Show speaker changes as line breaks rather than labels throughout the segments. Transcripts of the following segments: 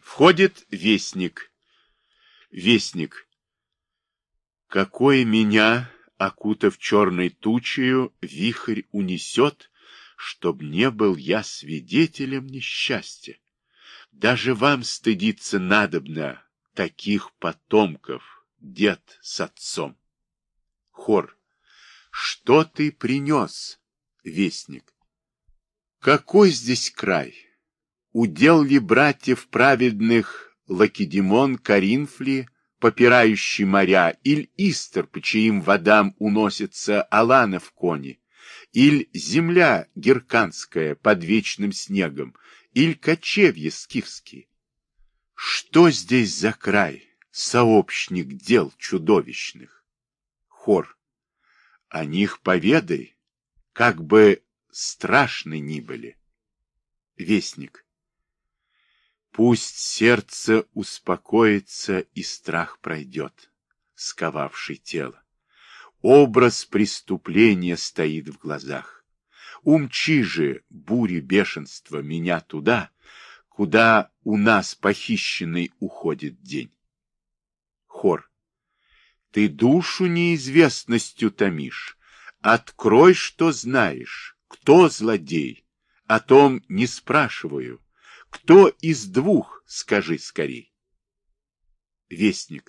Входит вестник. Вестник. Какой меня, окутав черной тучею, вихрь унесет, чтоб не был я свидетелем несчастья. Даже вам стыдиться надобно таких потомков, дед с отцом. Хор. Что ты принес, вестник? Какой здесь край? Удел ли братьев праведных Лакедемон, Коринфли, попирающий моря, иль Истр, по чьим водам уносится Аланов кони, иль земля герканская под вечным снегом, иль кочевья скифские? Что здесь за край, сообщник дел чудовищных? Хор. О них поведай, как бы страшны ни были. Вестник. Пусть сердце успокоится и страх пройдет, сковавший тело. Образ преступления стоит в глазах. Умчи же, бури бешенства, меня туда, куда у нас похищенный уходит день. Хор. Ты душу неизвестностью томишь. Открой, что знаешь. Кто злодей? О том не спрашиваю. Кто из двух, скажи скорей. Вестник.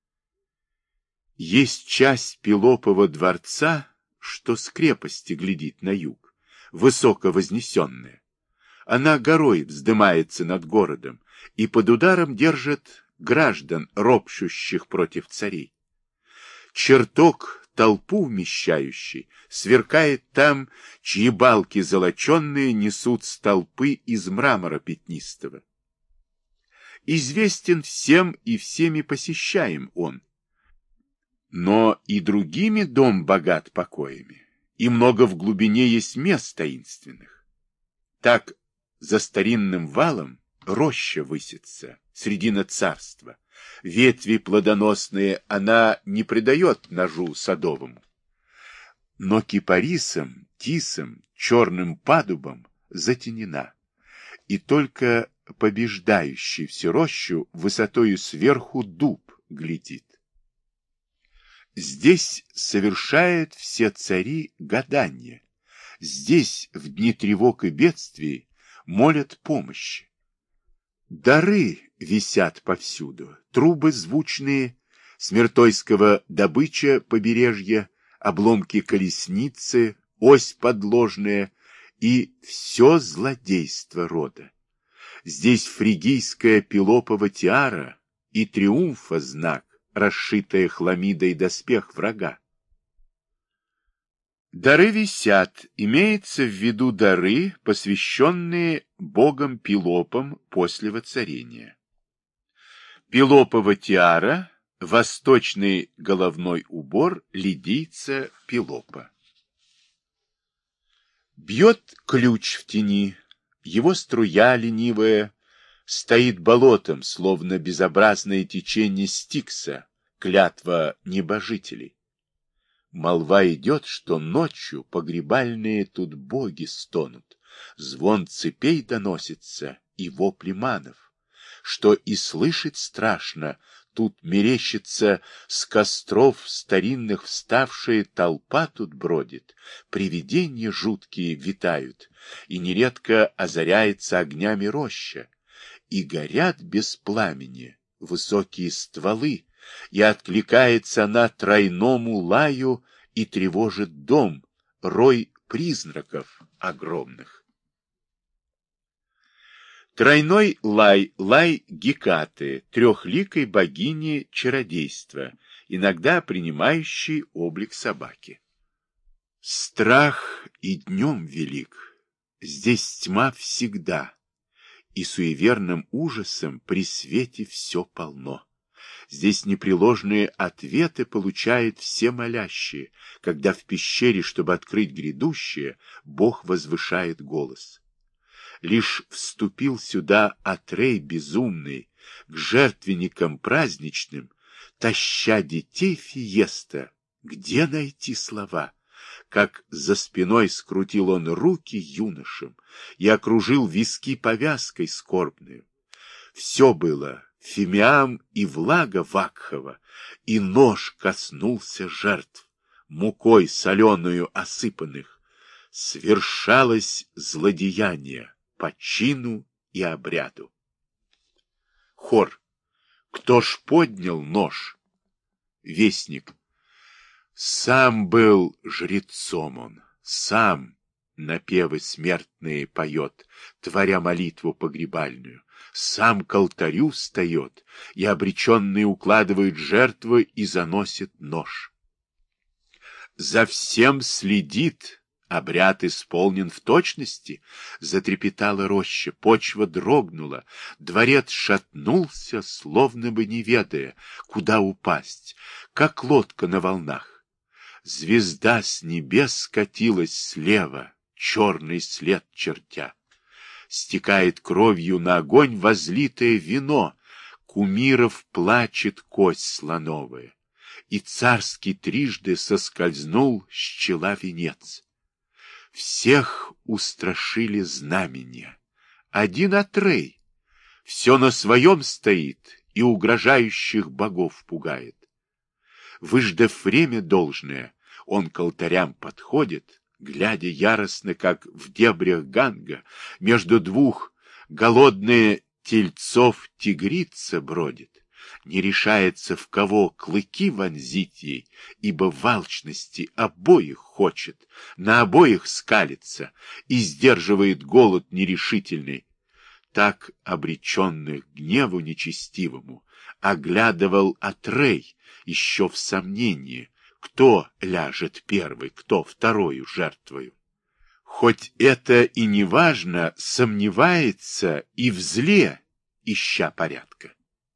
Есть часть Пелопова дворца, что с крепости глядит на юг, высоко вознесенная. Она горой вздымается над городом и под ударом держит граждан, ропщущих против царей. Чертог, толпу вмещающий, сверкает там, чьи балки золоченные несут столпы из мрамора пятнистого. Известен всем и всеми посещаем он. Но и другими дом богат покоями, и много в глубине есть мест таинственных. Так за старинным валом роща высится, средина царства. Ветви плодоносные она не придает ножу садовому. Но кипарисом, тисом, черным падубом затенена. И только побеждающий всю рощу высотою сверху дуб глядит. Здесь совершают все цари гадания. Здесь в дни тревог и бедствий молят помощи. Дары висят повсюду, трубы звучные, смертойского добыча побережья, обломки колесницы, ось подложная и все злодейство рода. Здесь фригийская Пелопова тиара и триумфа знак, расшитая хламидой доспех врага. Дары висят, имеется в виду дары, посвященные богам Пелопам после воцарения. Пелопова тиара, восточный головной убор лидийца Пелопа. Бьет ключ в тени, его струя ленивая стоит болотом, словно безобразное течение Стикса, клятва небожителей. Молва идет, что ночью погребальные тут боги стонут, звон цепей доносится и вопли манов, что и слышать страшно, тут мерещится с костров старинных вставшая толпа тут бродит, привидения жуткие витают, и нередко озаряется огнями роща, и горят без пламени высокие стволы, и откликается она тройному лаю и тревожит дом, рой призраков огромных. Тройной лай, лай Гекаты, трехликой богини чародейства, иногда принимающей облик собаки. Страх и днем велик, здесь тьма всегда, и суеверным ужасом при свете все полно. Здесь непреложные ответы получают все молящие, когда в пещере, чтобы открыть грядущее, Бог возвышает голос. Лишь вступил сюда Атрей безумный, к жертвенникам праздничным, таща детей фиеста, где найти слова? Как за спиной скрутил он руки юношам и окружил виски повязкой скорбную. Все было фимиам и влага вакхова, и нож коснулся жертв, мукой соленую осыпанных. Свершалось злодеяние по чину и обряду. Хор. Кто ж поднял нож? Вестник. Сам был жрецом он, сам напевы смертные поет, творя молитву погребальную, сам к алтарю встает, и обреченный укладывает жертвы и заносит нож. За всем следит, обряд исполнен в точности, затрепетала роща, почва дрогнула, дворец шатнулся, словно бы не ведая, куда упасть, как лодка на волнах. Звезда с небес скатилась слева, черный след чертя. Стекает кровью на огонь возлитое вино, кумиров плачет кость слоновая, и царский трижды соскользнул с чела венец. Всех устрашили знамения. Один Атрей все на своем стоит и угрожающих богов пугает. Выждав время должное, он к алтарям подходит, глядя яростно, как в дебрях Ганга между двух голодные тельцов тигрица бродит, не решается в кого клыки вонзить ей, ибо в алчности обоих хочет, на обоих скалится и сдерживает голод нерешительный. Так обреченных гневу нечестивому оглядывал Атрей еще в сомнении, кто ляжет первый, кто второю жертвою. Хоть это и не важно, сомневается и в зле, ища порядка.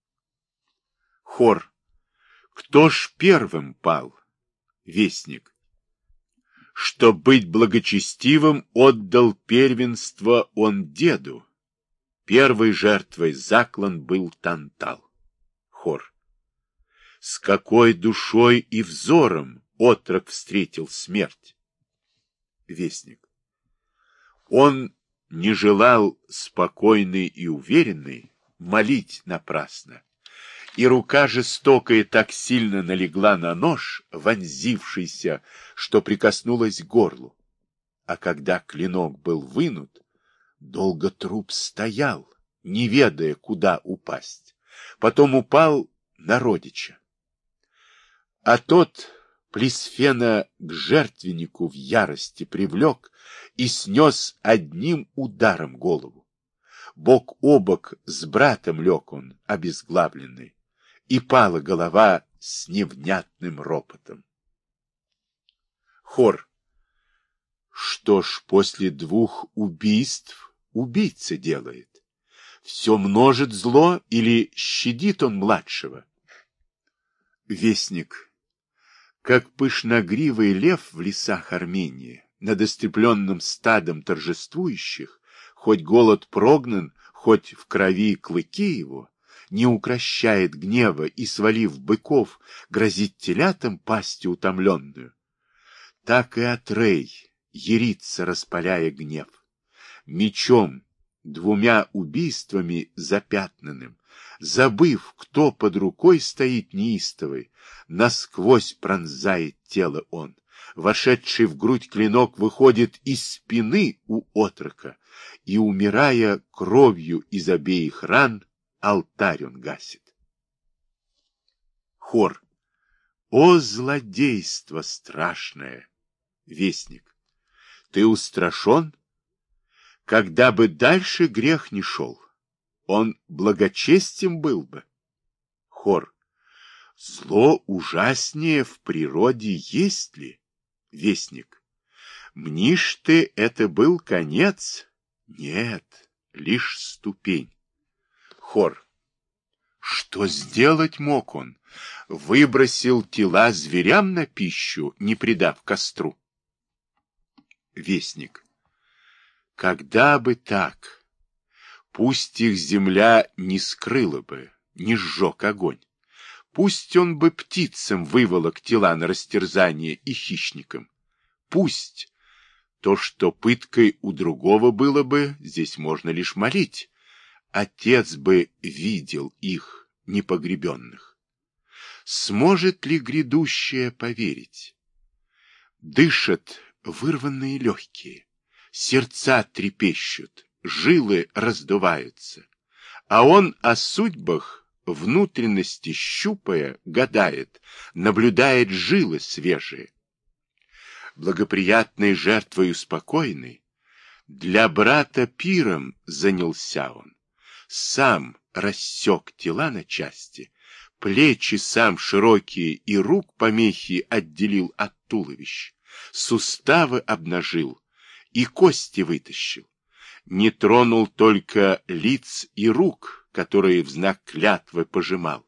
Хор. Кто ж первым пал? Вестник. Что быть благочестивым, отдал первенство он деду. Первой жертвой заклан был Тантал. Хор. С какой душой и взором отрок встретил смерть? Вестник. Он не желал спокойный и уверенный молить напрасно, и рука жестокая так сильно налегла на нож, вонзившийся, что прикоснулась к горлу. А когда клинок был вынут, долго труп стоял, не ведая, куда упасть. Потом упал на родича. А тот Плисфена к жертвеннику в ярости привлек и снес одним ударом голову. Бок о бок с братом лег он, обезглавленный, и пала голова с невнятным ропотом. Хор. Что ж после двух убийств убийца делает? Все множит зло или щадит он младшего? Вестник. Как пышногривый лев в лесах Армении, над истрепленным стадом торжествующих, хоть голод прогнан, хоть в крови клыки его, не укрощает гнева и, свалив быков, грозит телятам пастью утомленную, так и Атрей ярится, распаляя гнев. Мечом, двумя убийствами запятнанным, забыв, кто под рукой стоит неистовый, насквозь пронзает тело он. Вошедший в грудь клинок выходит из спины у отрока, и, умирая кровью из обеих ран, алтарь он гасит. Хор. О, злодейство страшное! Вестник. Ты устрашен? Когда бы дальше грех не шел, он благочестием был бы. Хор. Зло ужаснее в природе есть ли? Вестник. Мнишь ты, это был конец? Нет, лишь ступень. Хор. Что сделать мог он? Выбросил тела зверям на пищу, не предав костру. Вестник. Когда бы так, пусть их земля не скрыла бы, не сжег огонь. Пусть он бы птицам выволок тела на растерзание и хищникам. Пусть то, что пыткой у другого было бы, здесь можно лишь молить, отец бы видел их, непогребенных. Сможет ли грядущее поверить? Дышат вырванные легкие, сердца трепещут, жилы раздуваются, а он о судьбах внутренности щупая, гадает, наблюдает жилы свежие. Благоприятной жертвой успокоенный, для брата пиром занялся он, сам рассек тела на части, плечи сам широкие и рук помехи отделил от туловища, суставы обнажил и кости вытащил. Не тронул только лиц и рук, которые в знак клятвы пожимал.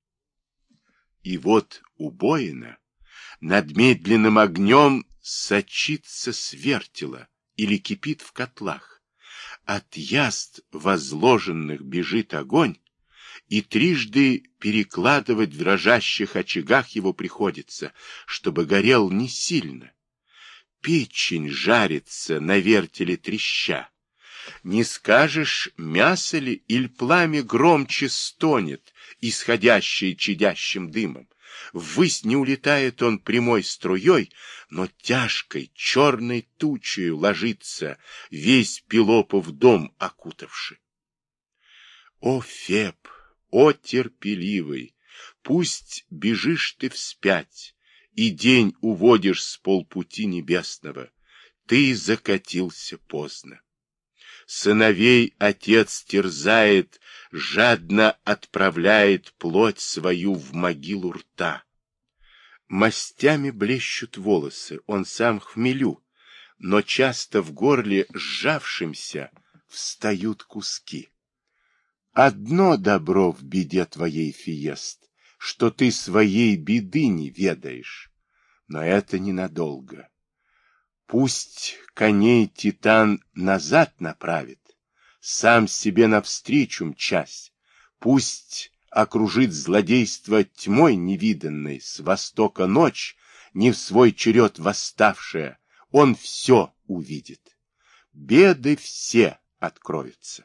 И вот убоина над медленным огнем сочится свертело или кипит в котлах. От язд возложенных бежит огонь, и трижды перекладывать в дрожащих очагах его приходится, чтобы горел не сильно. Печень жарится на вертеле треща. Не скажешь, мясо ли или пламя громче стонет, исходящее чадящим дымом. Ввысь не улетает он прямой струей, но тяжкой черной тучей ложится, весь Пелопов дом окутавший. О, Феб, о, терпеливый, пусть бежишь ты вспять, и день уводишь с полпути небесного, ты закатился поздно. Сыновей отец терзает, жадно отправляет плоть свою в могилу рта. Мастями блещут волосы, он сам хмелю, но часто в горле сжавшимся встают куски. Одно добро в беде твоей, Фиест, что ты своей беды не ведаешь, но это ненадолго. Пусть коней Титан назад направит, сам себе навстречу мчась, пусть окружит злодейство тьмой невиданной, с востока ночь, не в свой черед восставшая, он все увидит. Беды все откроются.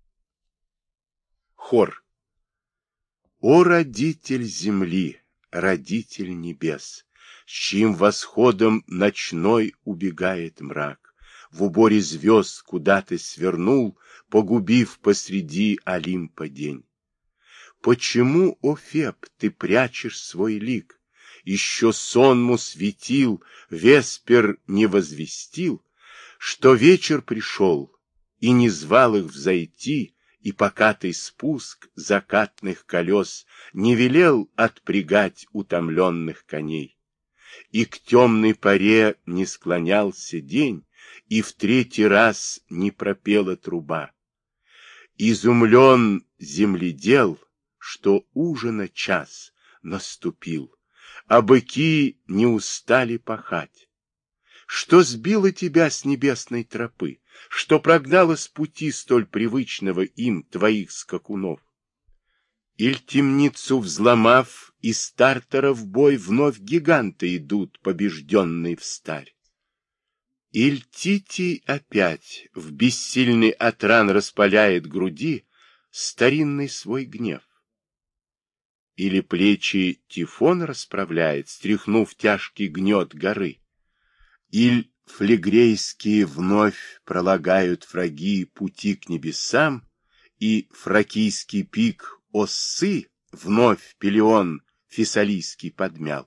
Хор. О, родитель земли, родитель небес, с чьим восходом ночной убегает мрак, в уборе звезд куда ты свернул, погубив посреди Олимпа день. Почему, о Феб, ты прячешь свой лик? Еще сонму светил, Веспер не возвестил, что вечер пришел, и не звал их взойти, и покатый спуск закатных колес не велел отпрягать утомленных коней. И к темной поре не склонялся день, и в третий раз не пропела труба. Изумлен земледел, что ужина час наступил, а быки не устали пахать. Что сбило тебя с небесной тропы, что прогнало с пути столь привычного им твоих скакунов? Иль темницу взломав, из стартера в бой вновь гиганты идут, побежденные встарь? Иль Титий опять в бессильный от ран распаляет груди старинный свой гнев? Или плечи Тифон расправляет, стряхнув тяжкий гнет горы? Иль флегрейские вновь пролагают враги пути к небесам, и фракийский пик Оссы вновь Пелион Фессалийский подмял?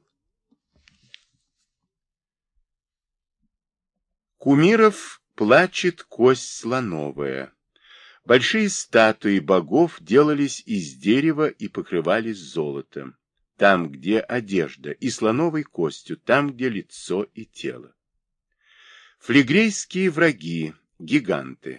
Кумиров плачет кость слоновая. Большие статуи богов делались из дерева и покрывались золотом. Там, где одежда, и слоновой костью, там, где лицо и тело. Флегрейские враги, гиганты.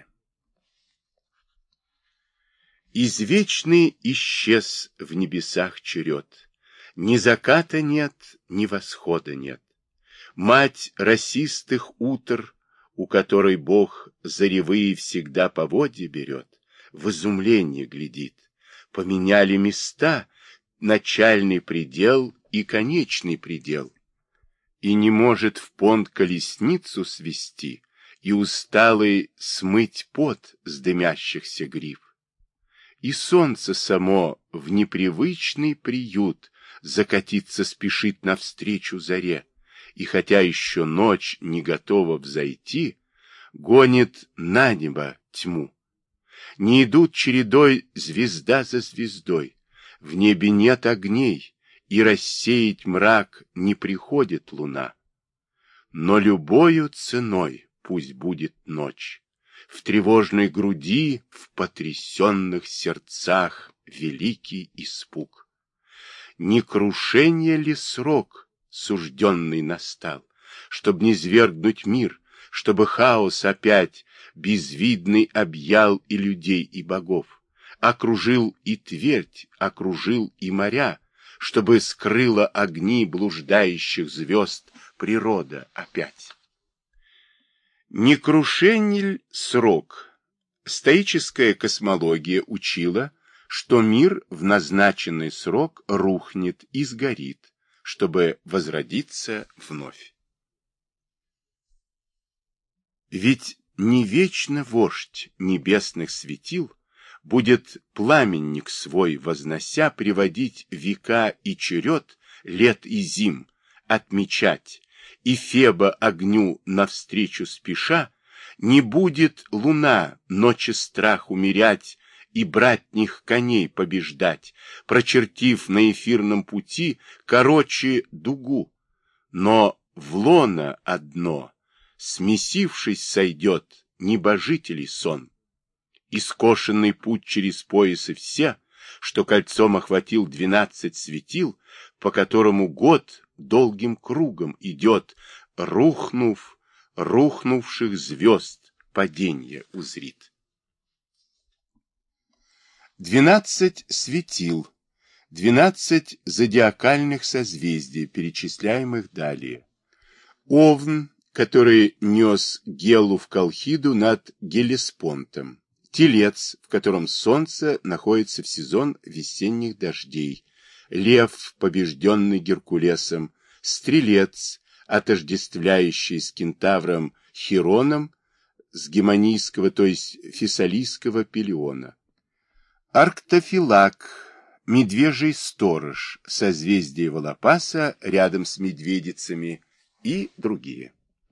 Извечный исчез в небесах черед. Ни заката нет, ни восхода нет. Мать расистых утр, у которой Бог заревые всегда поводья берет, в изумление глядит. Поменяли места начальный предел и конечный предел. И не может в понт колесницу свести, и усталый смыть пот с дымящихся гриф. и солнце само в непривычный приют закатиться спешит навстречу заре, и хотя еще ночь не готова взойти, гонит на небо тьму. Не идут чередой звезда за звездой, в небе нет огней, и рассеять мрак не приходит луна. Но любою ценой пусть будет ночь, в тревожной груди, в потрясенных сердцах великий испуг. Не крушение ли срок сужденный настал, чтоб не свергнуть мир, чтобы хаос опять безвидный объял и людей, и богов, окружил и твердь, окружил и моря, чтобы скрыла огни блуждающих звезд природа опять. Не крушение ли срок? Стоическая космология учила, что мир в назначенный срок рухнет и сгорит, чтобы возродиться вновь. Ведь не вечно вождь небесных светил будет пламенник свой вознося приводить века и черед лет и зим, отмечать, и Феба огню навстречу спеша, не будет луна ночи страх умерять и братних коней побеждать, прочертив на эфирном пути короче дугу. Но в лоно одно, смесившись, сойдет небожителей сон. Искошенный путь через поясы все, что кольцом охватил 12 светил, по которому год долгим кругом идет, рухнувших звезд паденье узрит. 12 светил, 12 зодиакальных созвездий, перечисляемых далее. Овн, который нес Гелу в Колхиду над Геллеспонтом. Телец, в котором солнце находится в сезон весенних дождей. Лев, побежденный Геркулесом. Стрелец, отождествляющий с кентавром Хироном, с гемонийского, то есть фессалийского Пелиона. Арктофилак, медвежий сторож, созвездие Волопаса рядом с медведицами и другие.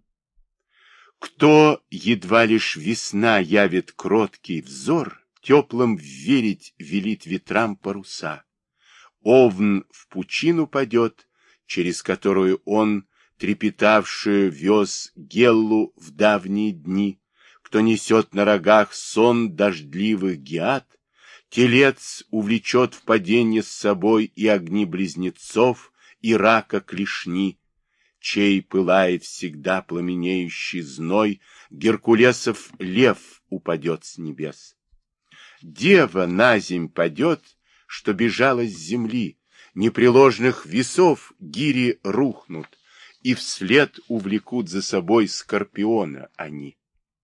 Кто едва лишь весна явит кроткий взор, теплым верить велит ветрам паруса. Овн в пучину падет, через которую он, трепетавшую, вез Геллу в давние дни. Кто несет на рогах сон дождливых геат, телец увлечет в паденье с собой и огни близнецов, и рака клешни, чей пылает всегда пламенеющий зной, Геркулесов лев упадет с небес. Дева на земь падет, что бежала с земли, непреложных весов гири рухнут, и вслед увлекут за собой Скорпиона они.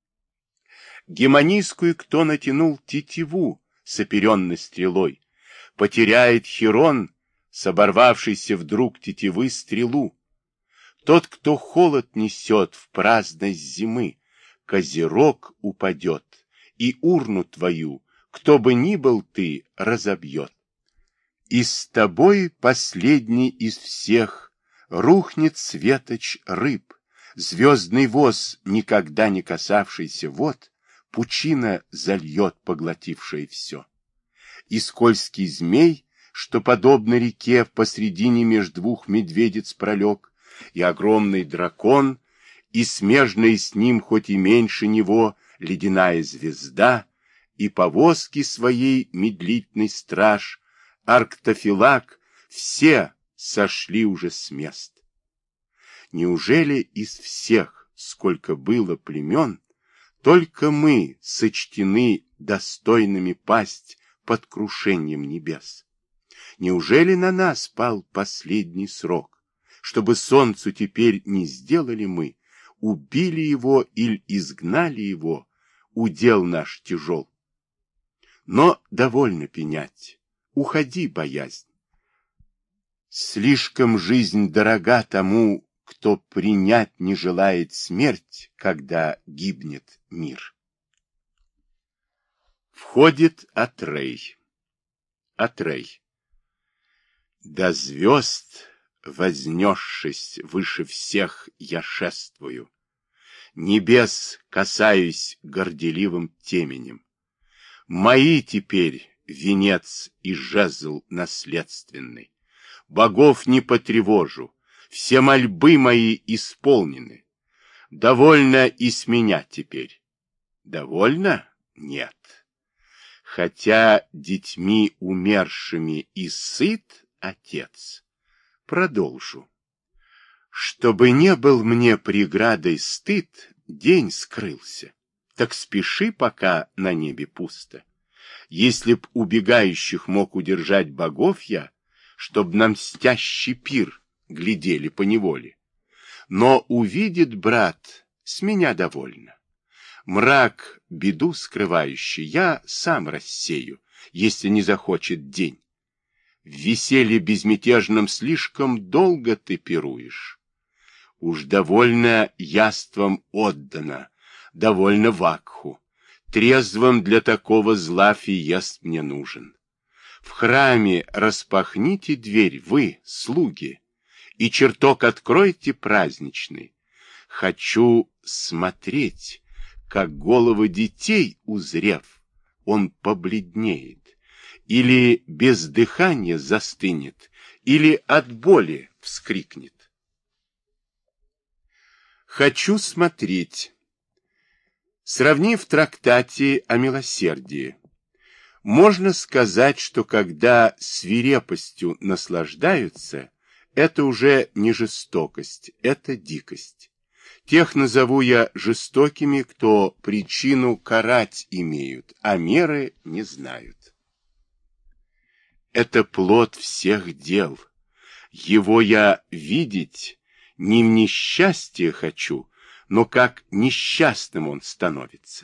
Гемонийскую кто натянул тетиву с оперенной стрелой, потеряет Хирон, с оборвавшейся вдруг тетивы стрелу. Тот, кто холод несет в праздность зимы, Козерог упадет, и урну твою, кто бы ни был ты, разобьет. И с тобой последний из всех рухнет светоч рыб, звездный воз, никогда не касавшийся вод, пучина зальет, поглотившая все. И скользкий змей, что подобно реке посредине меж двух медведиц пролег, и огромный дракон, и смежная с ним, хоть и меньше него, ледяная звезда, и повозки своей медлительный страж, арктофилак, все сошли уже с мест. Неужели из всех, сколько было племен, только мы сочтены достойными пасть под крушением небес? Неужели на нас пал последний срок? Чтобы солнцу теперь не сделали мы, убили его или изгнали его, удел наш тяжел. Но довольно пенять, уходи, боязнь. Слишком жизнь дорога тому, кто принять не желает смерть, когда гибнет мир. Входит Атрей. Атрей. До звезд, вознесшись выше всех, я шествую. Небес касаюсь горделивым теменем. Мои теперь венец и жезл наследственный. Богов не потревожу, все мольбы мои исполнены. Довольно и с меня теперь. Довольно? Нет. Хотя детьми умершими и сыт отец, продолжу. Чтобы не был мне преградой стыд, день скрылся. Так спеши, пока на небе пусто. Если б убегающих мог удержать богов я, чтоб на мстящий пир глядели поневоле. Но увидит брат, с меня довольно. Мрак, беду скрывающий, я сам рассею, если не захочет день. В веселье безмятежном слишком долго ты пируешь. Уж довольно яствам отдано, довольно вакху. Трезвым для такого зла фиест мне нужен. В храме распахните дверь, вы, слуги, и чертог откройте праздничный. Хочу смотреть, как головы детей узрев, он побледнеет, или без дыхания застынет, или от боли вскрикнет. Хочу смотреть. Сравни в трактате о милосердии. Можно сказать, что когда свирепостью наслаждаются, это уже не жестокость, это дикость. Тех назову я жестокими, кто причину карать имеют, а меры не знают. Это плод всех дел. Его я видеть не в несчастье хочу, но как несчастным он становится.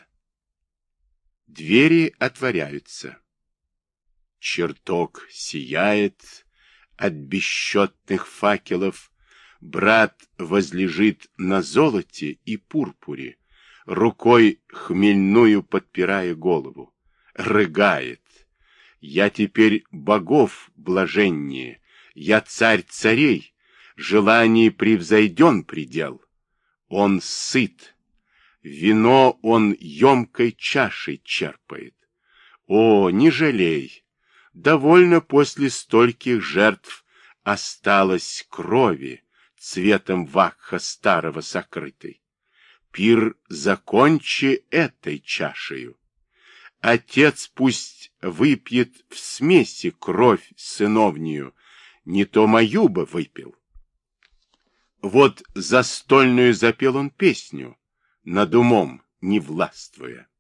Двери отворяются. Чертог сияет от бесчетных факелов. Брат возлежит на золоте и пурпуре, рукой хмельную подпирая голову. Рыгает. Я теперь богов блаженнее, я царь царей, желание превзойден предел. Он сыт. Вино он емкой чашей черпает. О, не жалей! Довольно после стольких жертв осталось крови, цветом вакха старого сокрытой. Пир закончи этой чашею. Отец пусть выпьет в смеси кровь сыновнюю, не то мою бы выпил. Вот застольную запел он песню, над умом не властвуя.